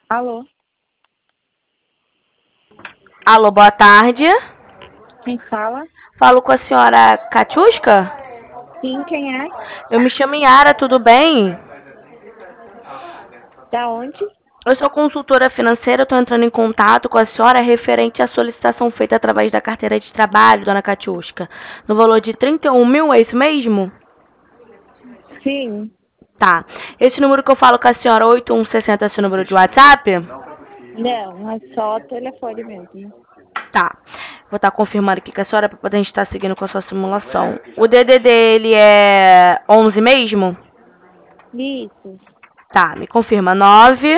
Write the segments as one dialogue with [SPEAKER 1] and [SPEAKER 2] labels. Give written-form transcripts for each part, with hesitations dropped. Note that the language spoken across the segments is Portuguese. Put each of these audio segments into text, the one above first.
[SPEAKER 1] Alô,
[SPEAKER 2] Alô, boa tarde.
[SPEAKER 1] quem fala?
[SPEAKER 2] Falo com a senhora Katiuska?
[SPEAKER 1] Sim, quem é?
[SPEAKER 2] Eu me chamo Yara, tudo bem?
[SPEAKER 1] Da onde?
[SPEAKER 2] Eu sou consultora financeira, estou entrando em contato com a senhora referente à solicitação feita através da carteira de trabalho, dona Katiuska, no valor de 31 mil, é isso mesmo?
[SPEAKER 1] Sim.
[SPEAKER 2] Tá. Esse número que eu falo com a senhora, 8160, é esse número de WhatsApp?
[SPEAKER 1] Não, é só telefone mesmo.
[SPEAKER 2] Tá. Vou estar confirmando aqui com a senhora para poder a gente estar seguindo com a sua simulação. O DDD, ele é 11 mesmo?
[SPEAKER 1] Isso.
[SPEAKER 2] Tá, me confirma, 9.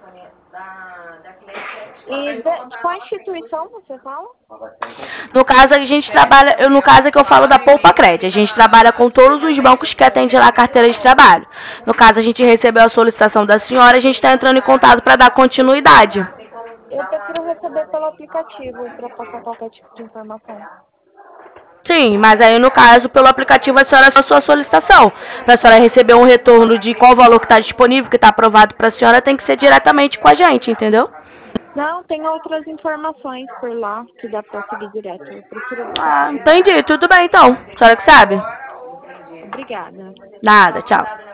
[SPEAKER 1] E de qual instituição você fala?
[SPEAKER 2] No caso, a gente trabalha, no caso é que eu falo da Poupa Cred, a gente trabalha com todos os bancos que atendem lá a carteira de trabalho. No caso, a gente recebeu a solicitação da senhora, a gente está entrando em contato para dar continuidade.
[SPEAKER 1] Eu prefiro receber pelo aplicativo para passar qualquer tipo de informação.
[SPEAKER 2] Sim, mas aí no caso, pelo aplicativo, a senhora só sua solicitação. Para a senhora receber um retorno de qual valor que está disponível, que está aprovado para a senhora, tem que ser diretamente com a gente, entendeu?
[SPEAKER 1] Não, tem outras informações por lá que dá para seguir direto. Eu prefiro o
[SPEAKER 2] Ah,
[SPEAKER 1] aplicativo.
[SPEAKER 2] entendi. Tudo bem então. A senhora que sabe?
[SPEAKER 1] Obrigada.
[SPEAKER 2] Nada, tchau.